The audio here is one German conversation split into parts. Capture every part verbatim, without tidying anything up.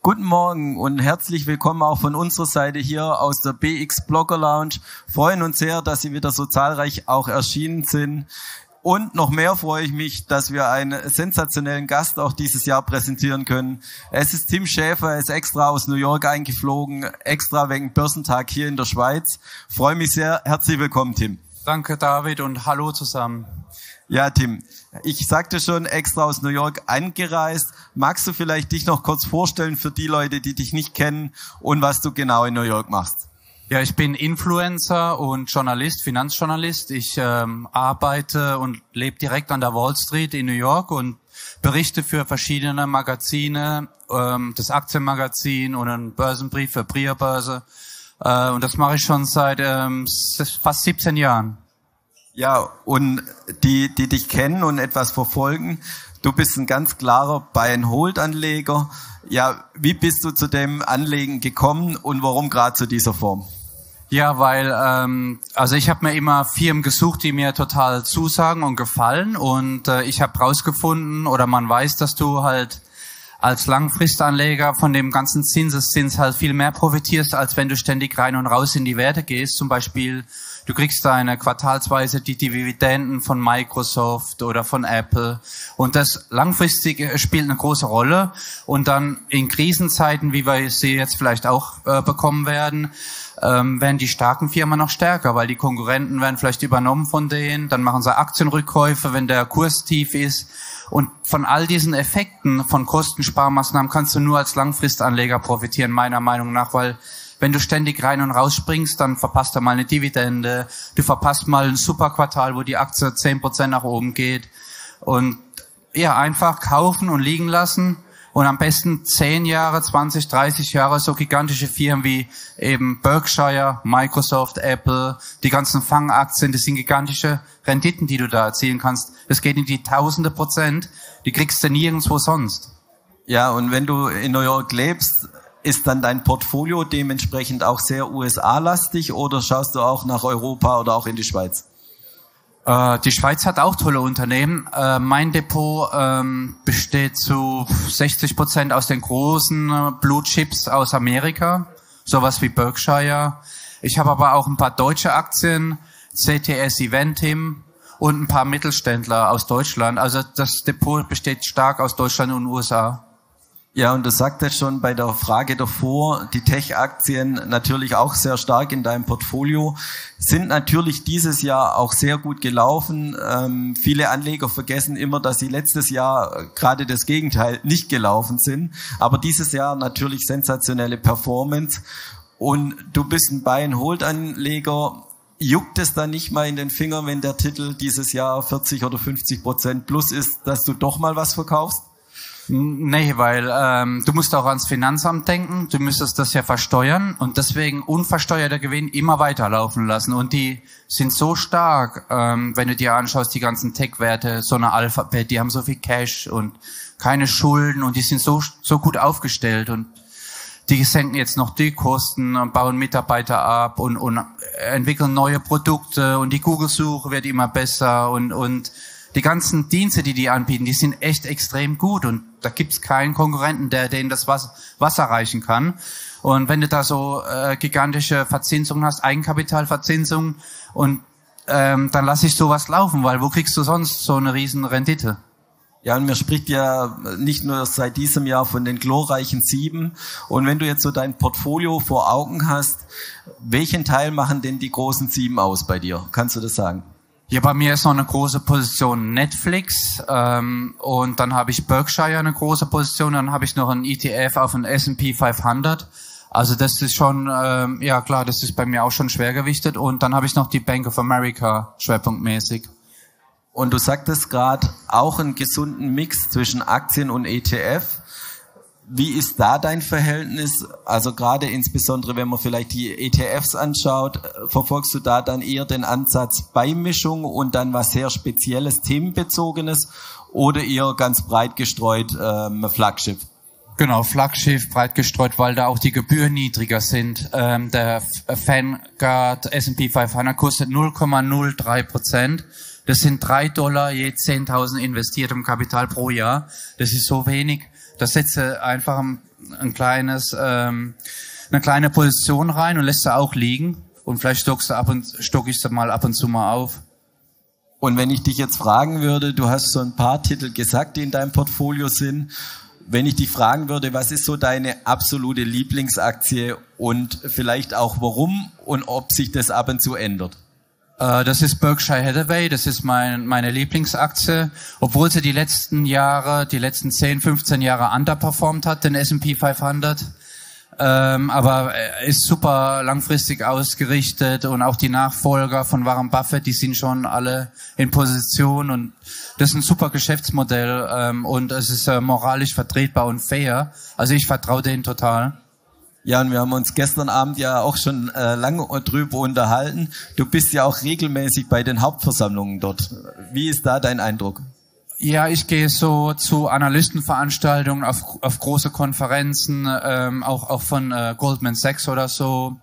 Guten Morgen und herzlich willkommen auch von unserer Seite hier aus der B X Blogger Lounge. Freuen uns sehr, dass Sie wieder so zahlreich auch erschienen sind. Und noch mehr freue ich mich, dass wir einen sensationellen Gast auch dieses Jahr präsentieren können. Es ist Tim Schäfer, er ist extra aus New York eingeflogen, extra wegen Börsentag hier in der Schweiz. Freue mich sehr. Herzlich willkommen, Tim. Danke, David, und hallo zusammen. Ja, Tim, ich sagte schon, extra aus New York angereist. Magst du vielleicht dich noch kurz vorstellen für die Leute, die dich nicht kennen und was du genau in New York machst? Ja, ich bin Influencer und Journalist, Finanzjournalist. Ich ähm, arbeite und lebe direkt an der Wall Street in New York und berichte für verschiedene Magazine, ähm, das Aktienmagazin und einen Börsenbrief für Priya Börse. Äh, und das mache ich schon seit ähm, fast siebzehn Jahren. Ja, und die, die dich kennen und etwas verfolgen, du bist ein ganz klarer Buy-and-Hold-Anleger. Ja, wie bist du zu dem Anlegen gekommen und warum gerade zu dieser Form? Ja, weil ähm, also ich habe mir immer Firmen gesucht, die mir total zusagen und gefallen, und äh, ich habe rausgefunden, oder man weiß, dass du halt als Langfristanleger von dem ganzen Zinseszins halt viel mehr profitierst, als wenn du ständig rein und raus in die Werte gehst. Zum Beispiel, du kriegst deine quartalsweise die Dividenden von Microsoft oder von Apple. Und das langfristig spielt eine große Rolle. Und dann in Krisenzeiten, wie wir sie jetzt vielleicht auch äh, bekommen werden, ähm, werden die starken Firmen noch stärker, weil die Konkurrenten werden vielleicht übernommen von denen. Dann machen sie Aktienrückkäufe, wenn der Kurs tief ist. Und von all diesen Effekten von Kostensparmaßnahmen kannst du nur als Langfristanleger profitieren, meiner Meinung nach, weil wenn du ständig rein und raus springst, dann verpasst du mal eine Dividende, du verpasst mal ein Superquartal, wo die Aktie zehn Prozent nach oben geht. Und ja, einfach kaufen und liegen lassen und am besten zehn Jahre, zwanzig, dreißig Jahre so gigantische Firmen wie eben Berkshire, Microsoft, Apple, die ganzen Fangaktien, das sind gigantische Renditen, die du da erzielen kannst. Das geht in die Tausende Prozent, die kriegst du nirgendwo sonst. Ja, und wenn du in New York lebst, ist dann dein Portfolio dementsprechend auch sehr U S A-lastig oder schaust du auch nach Europa oder auch in die Schweiz? Äh, die Schweiz hat auch tolle Unternehmen. Äh, mein Depot ähm, besteht zu sechzig Prozent aus den großen äh, Blue Chips aus Amerika, sowas wie Berkshire. Ich habe aber auch ein paar deutsche Aktien, C T S Eventim und ein paar Mittelständler aus Deutschland. Also das Depot besteht stark aus Deutschland und U S A. Ja, und du sagtest schon bei der Frage davor, die Tech-Aktien natürlich auch sehr stark in deinem Portfolio, sind natürlich dieses Jahr auch sehr gut gelaufen. Ähm, viele Anleger vergessen immer, dass sie letztes Jahr gerade das Gegenteil nicht gelaufen sind. Aber dieses Jahr natürlich sensationelle Performance. Und du bist ein Buy-and-Hold-Anleger. Juckt es dann nicht mal in den Fingern, wenn der Titel dieses Jahr vierzig oder fünfzig Prozent plus ist, dass du doch mal was verkaufst? Nee, weil ähm, du musst auch ans Finanzamt denken, du müsstest das ja versteuern und deswegen unversteuerter Gewinn immer weiterlaufen lassen. Und die sind so stark, ähm, wenn du dir anschaust, die ganzen Tech-Werte, so eine Alphabet, die haben so viel Cash und keine Schulden und die sind so so gut aufgestellt und die senken jetzt noch die Kosten und bauen Mitarbeiter ab und, und entwickeln neue Produkte und die Google-Suche wird immer besser und und die ganzen Dienste, die die anbieten, die sind echt extrem gut und da gibt's keinen Konkurrenten, der denen das Wasser, Wasser reichen kann. Und wenn du da so äh, gigantische Verzinsungen hast, Eigenkapitalverzinsung, und ähm, dann lass ich sowas laufen, weil wo kriegst du sonst so eine riesen Rendite? Ja, und mir spricht ja nicht nur seit diesem Jahr von den glorreichen Sieben. Und wenn du jetzt so dein Portfolio vor Augen hast, welchen Teil machen denn die großen Sieben aus bei dir? Kannst du das sagen? Ja, bei mir ist noch eine große Position Netflix ähm, und dann habe ich Berkshire eine große Position, dann habe ich noch einen E T F auf den S and P fünfhundert. Also das ist schon, ähm, ja klar, das ist bei mir auch schon schwergewichtet und dann habe ich noch die Bank of America schwerpunktmäßig. Und du sagtest gerade auch einen gesunden Mix zwischen Aktien und E T F. Wie ist da dein Verhältnis? Also gerade insbesondere, wenn man vielleicht die E T Fs anschaut, verfolgst du da dann eher den Ansatz Beimischung und dann was sehr Spezielles, Themenbezogenes oder eher ganz breit gestreut ähm, Flaggschiff? Genau, Flaggschiff, breit gestreut, weil da auch die Gebühren niedriger sind. Ähm, der Vanguard S and P fünfhundert kostet null Komma null drei Prozent. Das sind drei Dollar je zehntausend investiertem Kapital pro Jahr. Das ist so wenig. Das setze einfach ein kleines, ähm, eine kleine Position rein und lässt sie auch liegen. Und vielleicht stockst du ab und, stock ich sie mal ab und zu mal auf. Und wenn ich dich jetzt fragen würde, du hast so ein paar Titel gesagt, die in deinem Portfolio sind. Wenn ich dich fragen würde, was ist so deine absolute Lieblingsaktie und vielleicht auch warum und ob sich das ab und zu ändert? Äh, das ist Berkshire Hathaway, das ist mein, meine Lieblingsaktie. Obwohl sie die letzten Jahre, die letzten zehn, fünfzehn Jahre underperformt hat, den S and P fünfhundert. Ähm, aber ist super langfristig ausgerichtet und auch die Nachfolger von Warren Buffett, die sind schon alle in Position und das ist ein super Geschäftsmodell ähm, und es ist äh, moralisch vertretbar und fair. Also ich vertraue denen total. Ja, und wir haben uns gestern Abend ja auch schon äh, lange drüber unterhalten. Du bist ja auch regelmäßig bei den Hauptversammlungen dort. Wie ist da dein Eindruck? Ja, ich gehe so zu Analystenveranstaltungen, auf, auf große Konferenzen, ähm, auch, auch von äh, Goldman Sachs oder so.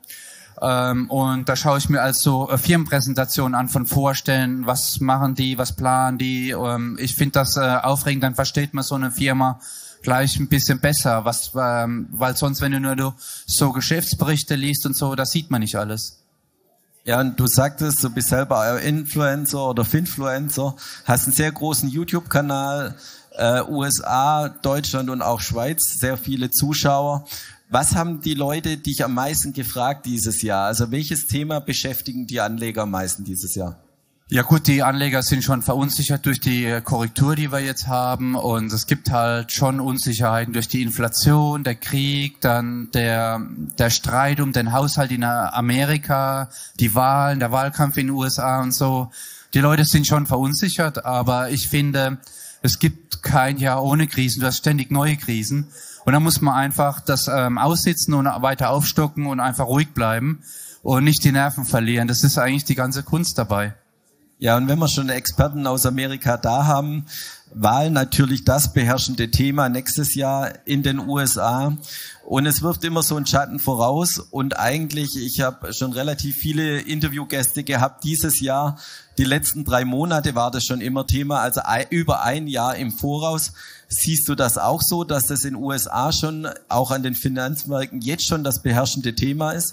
Ähm, und da schaue ich mir also äh, Firmenpräsentationen an von Vorständen, was machen die, was planen die. Ähm, ich finde das äh, aufregend, dann versteht man so eine Firma gleich ein bisschen besser, was, ähm, weil sonst, wenn du nur so Geschäftsberichte liest und so, das sieht man nicht alles. Ja, und du sagtest, du bist selber Influencer oder Finfluencer, hast einen sehr großen YouTube-Kanal, äh, U S A, Deutschland und auch Schweiz, sehr viele Zuschauer. Was haben die Leute dich am meisten gefragt dieses Jahr? Also welches Thema beschäftigen die Anleger am meisten dieses Jahr? Ja gut, die Anleger sind schon verunsichert durch die Korrektur, die wir jetzt haben und es gibt halt schon Unsicherheiten durch die Inflation, der Krieg, dann der der Streit um den Haushalt in Amerika, die Wahlen, der Wahlkampf in den U S A und so. Die Leute sind schon verunsichert, aber ich finde, es gibt kein Jahr ohne Krisen, du hast ständig neue Krisen und da muss man einfach das ähm, aussitzen und weiter aufstocken und einfach ruhig bleiben und nicht die Nerven verlieren. Das ist eigentlich die ganze Kunst dabei. Ja, und wenn wir schon Experten aus Amerika da haben, Wahlen natürlich das beherrschende Thema nächstes Jahr in den U S A. Und es wirft immer so einen Schatten voraus. Und eigentlich, ich habe schon relativ viele Interviewgäste gehabt dieses Jahr. Die letzten drei Monate war das schon immer Thema, also über ein Jahr im Voraus. Siehst du das auch so, dass das in den U S A schon auch an den Finanzmärkten jetzt schon das beherrschende Thema ist?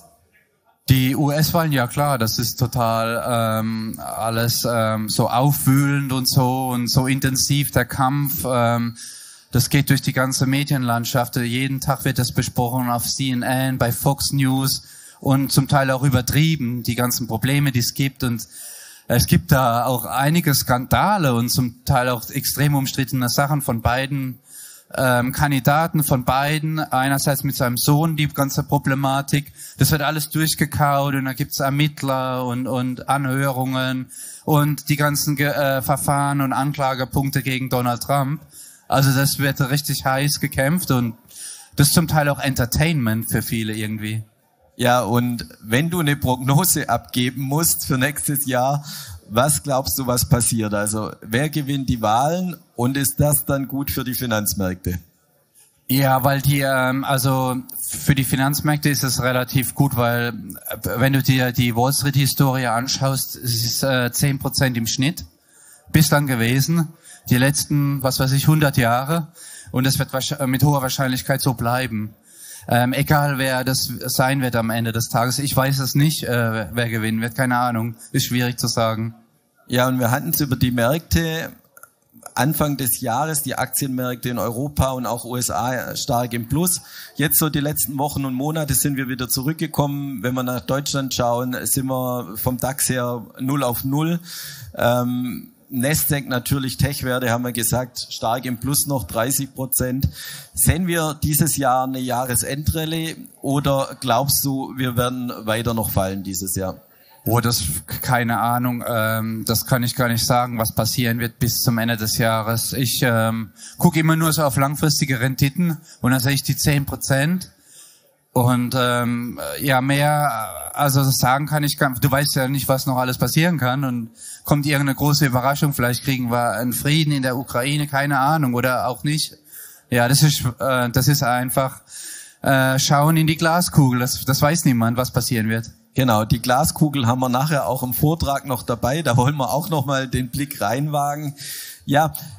Die U S-Wahlen, ja klar, das ist total ähm, alles ähm, so aufwühlend und so und so intensiv, der Kampf. Ähm, das geht durch die ganze Medienlandschaft. Jeden Tag wird das besprochen auf C N N, bei Fox News und zum Teil auch übertrieben, die ganzen Probleme, die es gibt. Und es gibt da auch einige Skandale und zum Teil auch extrem umstrittene Sachen von beiden Ähm, Kandidaten von beiden, einerseits mit seinem Sohn die ganze Problematik, das wird alles durchgekaut und da gibt's Ermittler und, und Anhörungen und die ganzen äh, Verfahren und Anklagepunkte gegen Donald Trump. Also das wird richtig heiß gekämpft und das ist zum Teil auch Entertainment für viele irgendwie. Ja, und wenn du eine Prognose abgeben musst für nächstes Jahr, was glaubst du, was passiert? Also wer gewinnt die Wahlen und ist das dann gut für die Finanzmärkte? Ja, weil die, ähm, also für die Finanzmärkte ist es relativ gut, weil wenn du dir die Wall Street Historie anschaust, es ist äh, zehn Prozent im Schnitt bislang gewesen, die letzten, was weiß ich, hundert Jahre und es wird mit hoher Wahrscheinlichkeit so bleiben. Ähm, egal wer das sein wird am Ende des Tages. Ich weiß es nicht, äh, wer gewinnen wird, keine Ahnung. Ist schwierig zu sagen. Ja, und wir hatten es über die Märkte Anfang des Jahres, die Aktienmärkte in Europa und auch U S A stark im Plus. Jetzt so die letzten Wochen und Monate sind wir wieder zurückgekommen. Wenn wir nach Deutschland schauen, sind wir vom DAX her null auf null. Ähm, Nasdaq natürlich, Tech-Werte haben wir gesagt, stark im Plus noch, dreißig Prozent. Sehen wir dieses Jahr eine Jahresendrallye oder glaubst du, wir werden weiter noch fallen dieses Jahr? Oh, das, keine Ahnung, ähm, das kann ich gar nicht sagen, was passieren wird bis zum Ende des Jahres. Ich ähm, gucke immer nur so auf langfristige Renditen und dann sehe ich die zehn Prozent. Und ähm, ja, mehr, also sagen kann ich, du weißt ja nicht, was noch alles passieren kann und kommt irgendeine große Überraschung, vielleicht kriegen wir einen Frieden in der Ukraine, keine Ahnung, oder auch nicht. Ja, das ist äh, das ist einfach äh, schauen in die Glaskugel, das, das weiß niemand, was passieren wird. Genau, die Glaskugel haben wir nachher auch im Vortrag noch dabei, da wollen wir auch noch mal den Blick reinwagen. Ja,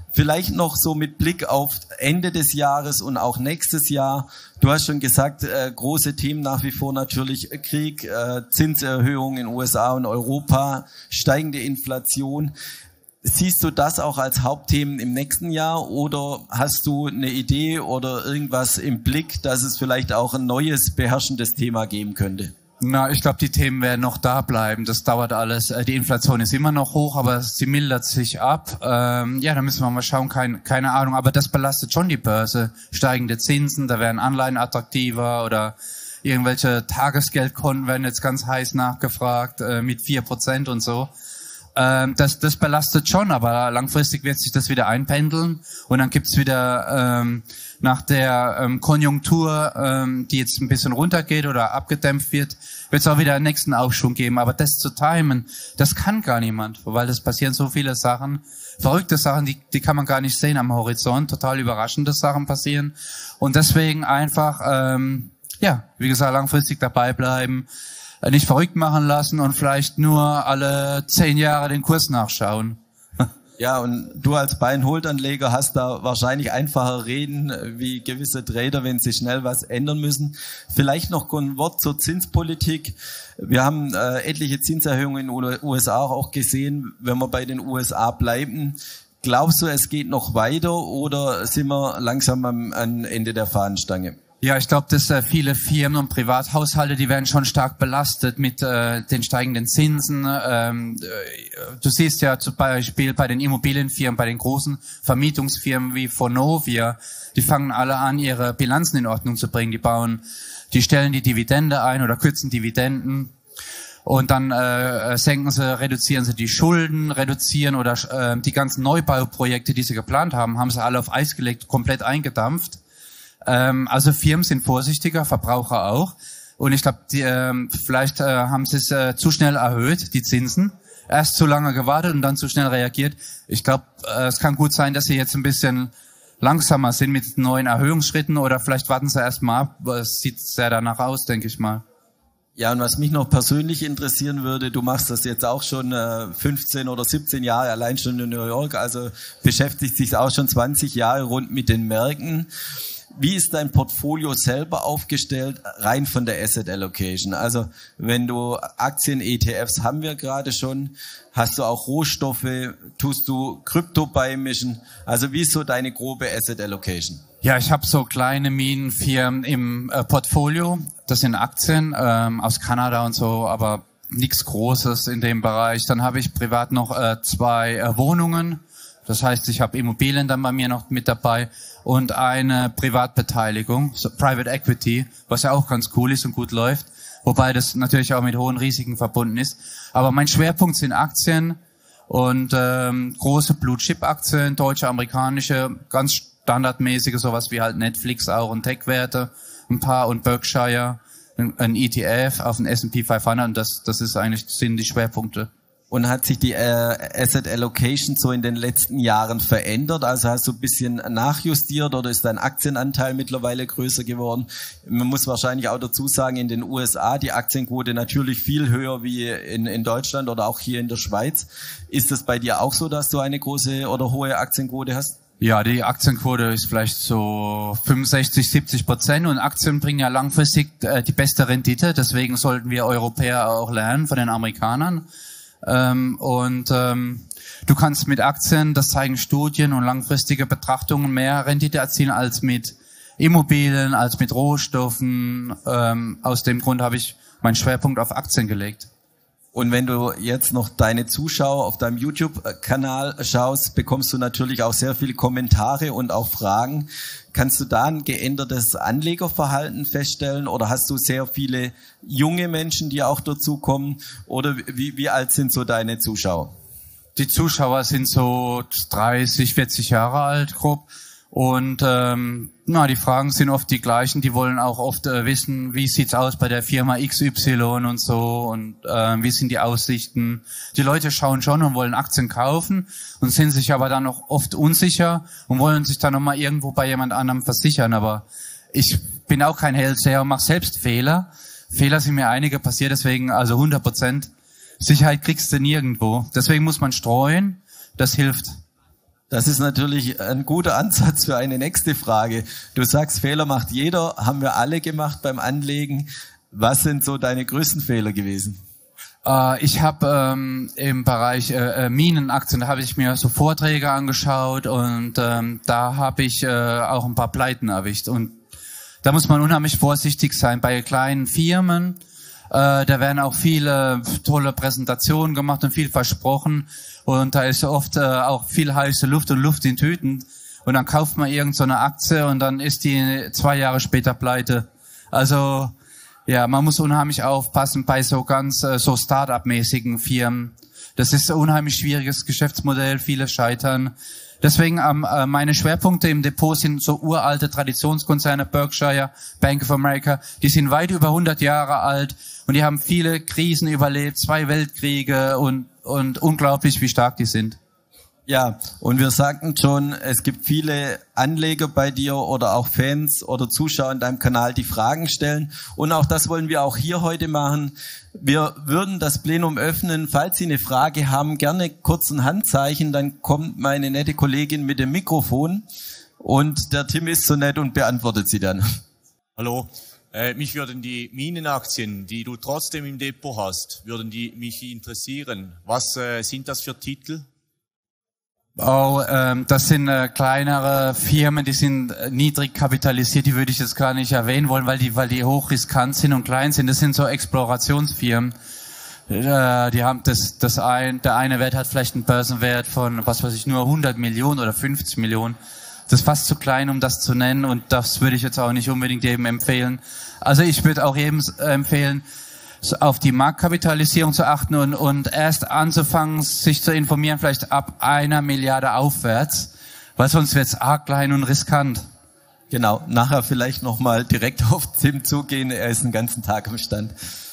Vielleicht noch so mit Blick auf Ende des Jahres und auch nächstes Jahr. Du hast schon gesagt, äh, große Themen nach wie vor natürlich Krieg, äh, Zinserhöhungen in den U S A und Europa, steigende Inflation. Siehst du das auch als Hauptthemen im nächsten Jahr oder hast du eine Idee oder irgendwas im Blick, dass es vielleicht auch ein neues beherrschendes Thema geben könnte? Na, ich glaube, die Themen werden noch da bleiben. Das dauert alles. Die Inflation ist immer noch hoch, aber sie mildert sich ab. Ähm, ja, da müssen wir mal schauen. Kein, keine Ahnung. Aber das belastet schon die Börse. Steigende Zinsen, da werden Anleihen attraktiver oder irgendwelche Tagesgeldkonten werden jetzt ganz heiß nachgefragt äh, mit vier Prozent und so. Ähm, das, das belastet schon, aber langfristig wird sich das wieder einpendeln und dann gibt's wieder ähm, nach der ähm, Konjunktur, ähm, die jetzt ein bisschen runtergeht oder abgedämpft wird, wird es auch wieder einen nächsten Aufschwung geben. Aber das zu timen, das kann gar niemand, weil es passieren so viele Sachen, verrückte Sachen, die, die kann man gar nicht sehen am Horizont, total überraschende Sachen passieren. Und deswegen einfach, ähm, ja, wie gesagt, langfristig dabei bleiben, nicht verrückt machen lassen und vielleicht nur alle zehn Jahre den Kurs nachschauen. Ja, und du als Buy-and-Hold-Anleger hast da wahrscheinlich einfacher reden wie gewisse Trader, wenn sie schnell was ändern müssen. Vielleicht noch ein Wort zur Zinspolitik. Wir haben äh, etliche Zinserhöhungen in den U S A auch gesehen. Wenn wir bei den U S A bleiben, glaubst du, es geht noch weiter oder sind wir langsam am, am Ende der Fahnenstange? Ja, ich glaube, dass äh, viele Firmen und Privathaushalte, die werden schon stark belastet mit äh, den steigenden Zinsen. Ähm, äh, du siehst ja zum Beispiel bei den Immobilienfirmen, bei den großen Vermietungsfirmen wie Vonovia, die fangen alle an, ihre Bilanzen in Ordnung zu bringen. Die bauen, die stellen die Dividende ein oder kürzen Dividenden. Und dann äh, senken sie, reduzieren sie die Schulden, reduzieren oder äh, die ganzen Neubauprojekte, die sie geplant haben, haben sie alle auf Eis gelegt, komplett eingedampft. Also Firmen sind vorsichtiger, Verbraucher auch. Und ich glaube, ähm, vielleicht äh, haben sie es äh, zu schnell erhöht, die Zinsen. Erst zu lange gewartet und dann zu schnell reagiert. Ich glaube, äh, es kann gut sein, dass sie jetzt ein bisschen langsamer sind mit neuen Erhöhungsschritten oder vielleicht warten sie erst mal ab. Es sieht sehr danach aus, denke ich mal. Ja, und was mich noch persönlich interessieren würde, du machst das jetzt auch schon äh, fünfzehn oder siebzehn Jahre, allein schon in New York, also beschäftigt sich auch schon zwanzig Jahre rund mit den Märkten. Wie ist dein Portfolio selber aufgestellt, rein von der Asset Allocation? Also wenn du Aktien, E T Fs haben wir gerade schon, hast du auch Rohstoffe, tust du Krypto beimischen? Also wie ist so deine grobe Asset Allocation? Ja, ich habe so kleine Minenfirmen im äh, Portfolio. Das sind Aktien ähm, aus Kanada und so, aber nichts Großes in dem Bereich. Dann habe ich privat noch äh, zwei äh, Wohnungen. Das heißt, ich habe Immobilien dann bei mir noch mit dabei und eine Privatbeteiligung, so Private Equity, was ja auch ganz cool ist und gut läuft, wobei das natürlich auch mit hohen Risiken verbunden ist. Aber mein Schwerpunkt sind Aktien und ähm, große Blue-Chip-Aktien, deutsche, amerikanische, ganz standardmäßige, sowas wie halt Netflix auch und Tech-Werte, ein paar und Berkshire, ein E T F auf den S and P fünfhundert und das, das ist eigentlich, sind die Schwerpunkte. Und hat sich die äh, Asset Allocation so in den letzten Jahren verändert? Also hast du ein bisschen nachjustiert oder ist dein Aktienanteil mittlerweile größer geworden? Man muss wahrscheinlich auch dazu sagen, in den U S A die Aktienquote natürlich viel höher wie in, in Deutschland oder auch hier in der Schweiz. Ist es bei dir auch so, dass du eine große oder hohe Aktienquote hast? Ja, die Aktienquote ist vielleicht so fünfundsechzig, siebzig Prozent und Aktien bringen ja langfristig äh, die beste Rendite. Deswegen sollten wir Europäer auch lernen von den Amerikanern. Ähm, und ähm, du kannst mit Aktien, das zeigen Studien und langfristige Betrachtungen, mehr Rendite erzielen als mit Immobilien, als mit Rohstoffen. Ähm, aus dem Grund habe ich meinen Schwerpunkt auf Aktien gelegt. Und wenn du jetzt noch deine Zuschauer auf deinem YouTube-Kanal schaust, bekommst du natürlich auch sehr viele Kommentare und auch Fragen. Kannst du da ein geändertes Anlegerverhalten feststellen oder hast du sehr viele junge Menschen, die auch dazu kommen? Oder wie, wie alt sind so deine Zuschauer? Die Zuschauer sind so dreißig, vierzig Jahre alt grob. Und ähm, na, die Fragen sind oft die gleichen. Die wollen auch oft äh, wissen, wie sieht's aus bei der Firma X Y und so und äh, wie sind die Aussichten. Die Leute schauen schon und wollen Aktien kaufen und sind sich aber dann auch oft unsicher und wollen sich dann nochmal irgendwo bei jemand anderem versichern. Aber ich bin auch kein Hellseher und mache selbst Fehler. Fehler sind mir einige passiert, deswegen also hundert Prozent Sicherheit kriegst du nirgendwo. Deswegen muss man streuen, das hilft. Das ist natürlich ein guter Ansatz für eine nächste Frage. Du sagst, Fehler macht jeder, haben wir alle gemacht beim Anlegen. Was sind so deine größten Fehler gewesen? Äh, ich habe ähm, im Bereich äh, Minenaktien, da habe ich mir so Vorträge angeschaut und ähm, da habe ich äh, auch ein paar Pleiten erwischt. Und da muss man unheimlich vorsichtig sein. Bei kleinen Firmen, äh, da werden auch viele tolle Präsentationen gemacht und viel versprochen. Und da ist oft äh, auch viel heiße Luft und Luft in Tüten. Und dann kauft man irgend so eine Aktie und dann ist die zwei Jahre später pleite. Also ja, man muss unheimlich aufpassen bei so ganz äh, so Start-up-mäßigen Firmen. Das ist ein unheimlich schwieriges Geschäftsmodell, viele scheitern. Deswegen ähm, äh, meine Schwerpunkte im Depot sind so uralte Traditionskonzerne, Berkshire, Bank of America. Die sind weit über hundert Jahre alt und die haben viele Krisen überlebt, zwei Weltkriege und und unglaublich, wie stark die sind. Ja, und wir sagten schon, es gibt viele Anleger bei dir oder auch Fans oder Zuschauer in deinem Kanal, die Fragen stellen. Und auch das wollen wir auch hier heute machen. Wir würden das Plenum öffnen. Falls Sie eine Frage haben, gerne kurz ein Handzeichen, dann kommt meine nette Kollegin mit dem Mikrofon und der Tim ist so nett und beantwortet sie dann. Hallo. Äh, mich würden die Minenaktien, die du trotzdem im Depot hast, würden die mich interessieren. Was äh, sind das für Titel? Oh, ähm, das sind äh, kleinere Firmen, die sind äh, niedrig kapitalisiert, die würde ich jetzt gar nicht erwähnen wollen, weil die weil die hochriskant sind und klein sind. Das sind so Explorationsfirmen. Äh, die haben das das ein der eine Wert hat vielleicht einen Börsenwert von was weiß ich nur hundert Millionen oder fünfzig Millionen. Das ist fast zu klein, um das zu nennen und das würde ich jetzt auch nicht unbedingt jedem empfehlen. Also ich würde auch jedem empfehlen, auf die Marktkapitalisierung zu achten und, und erst anzufangen, sich zu informieren, vielleicht ab einer Milliarde aufwärts, weil sonst wird's arg klein und riskant. Genau, nachher vielleicht nochmal direkt auf Tim zugehen, er ist den ganzen Tag am Stand.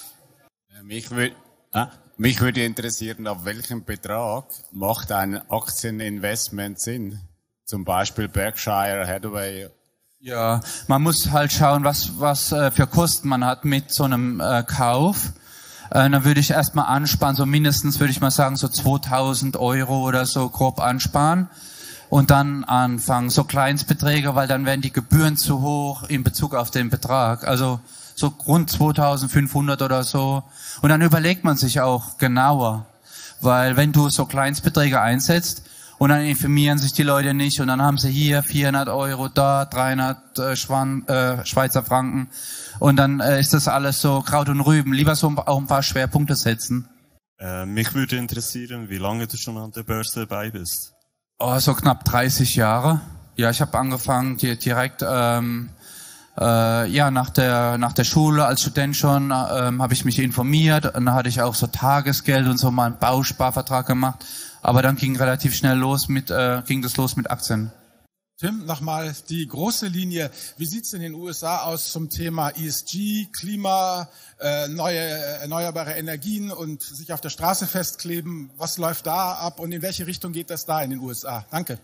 Mich würde ah, mich würde interessieren, ab welchem Betrag macht ein Aktieninvestment Sinn? Zum Beispiel Berkshire Hathaway. Ja, man muss halt schauen, was was äh, für Kosten man hat mit so einem äh, Kauf. Äh, dann würde ich erstmal ansparen, so mindestens würde ich mal sagen so zweitausend Euro oder so grob ansparen und dann anfangen, so Kleinstbeträge, weil dann werden die Gebühren zu hoch in Bezug auf den Betrag. Also so rund zweitausendfünfhundert oder so. Und dann überlegt man sich auch genauer, weil wenn du so Kleinstbeträge einsetzt, und dann informieren sich die Leute nicht und dann haben sie hier vierhundert Euro, da dreihundert äh, Schwan, äh, Schweizer Franken und dann äh, ist das alles so Kraut und Rüben. Lieber so auch ein paar Schwerpunkte setzen. Äh, mich würde interessieren, wie lange du schon an der Börse dabei bist. Oh, so knapp dreißig Jahre. Ja, ich habe angefangen die, direkt ähm, äh, ja nach der nach der Schule als Student schon ähm, habe ich mich informiert und dann hatte ich auch so Tagesgeld und so mal einen Bausparvertrag gemacht. Aber dann ging relativ schnell los mit, äh, ging das los mit Aktien. Tim, nochmal die große Linie. Wie sieht's in den U S A aus zum Thema E S G, Klima, äh, neue erneuerbare Energien und sich auf der Straße festkleben? Was läuft da ab und in welche Richtung geht das da in den U S A? Danke.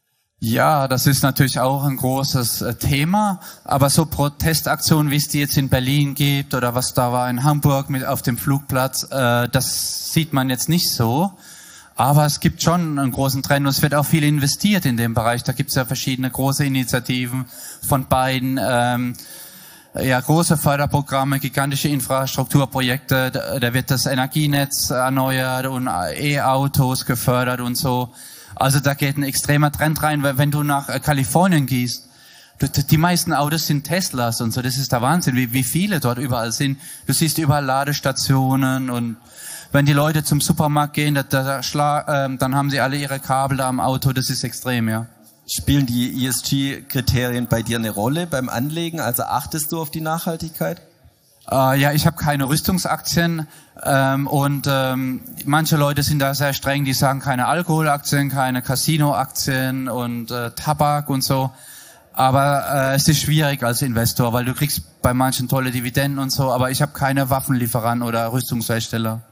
Ja, das ist natürlich auch ein großes äh, Thema. Aber so Protestaktionen, wie es die jetzt in Berlin gibt oder was da war in Hamburg mit auf dem Flugplatz, äh, das sieht man jetzt nicht so. Aber es gibt schon einen großen Trend und es wird auch viel investiert in dem Bereich. Da gibt es ja verschiedene große Initiativen von beiden, ähm, ja große Förderprogramme, gigantische Infrastrukturprojekte. Da, da wird das Energienetz erneuert und E-Autos gefördert und so. Also da geht ein extremer Trend rein, weil wenn du nach Kalifornien gehst, die meisten Autos sind Teslas und so. Das ist der Wahnsinn, wie, wie viele dort überall sind. Du siehst überall Ladestationen und wenn die Leute zum Supermarkt gehen, da, da schla, äh, dann haben sie alle ihre Kabel da am Auto. Das ist extrem, ja. Spielen die E S G-Kriterien bei dir eine Rolle beim Anlegen? Also achtest du auf die Nachhaltigkeit? Äh, ja, ich habe keine Rüstungsaktien ähm, und ähm, manche Leute sind da sehr streng. Die sagen keine Alkoholaktien, keine Casinoaktien und äh, Tabak und so. Aber äh, es ist schwierig als Investor, weil du kriegst bei manchen tolle Dividenden und so. Aber ich habe keine Waffenlieferanten oder Rüstungshersteller.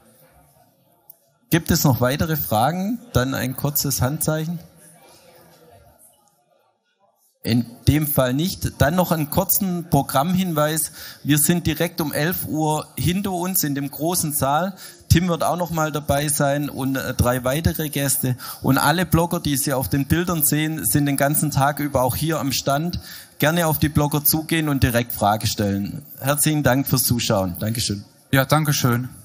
Gibt es noch weitere Fragen? Dann ein kurzes Handzeichen. In dem Fall nicht. Dann noch einen kurzen Programmhinweis. Wir sind direkt um elf Uhr hinter uns in dem großen Saal. Tim wird auch noch mal dabei sein und äh, drei weitere Gäste. Und alle Blogger, die Sie auf den Bildern sehen, sind den ganzen Tag über auch hier am Stand. Gerne auf die Blogger zugehen und direkt Frage stellen. Herzlichen Dank fürs Zuschauen. Dankeschön. Ja, Dankeschön.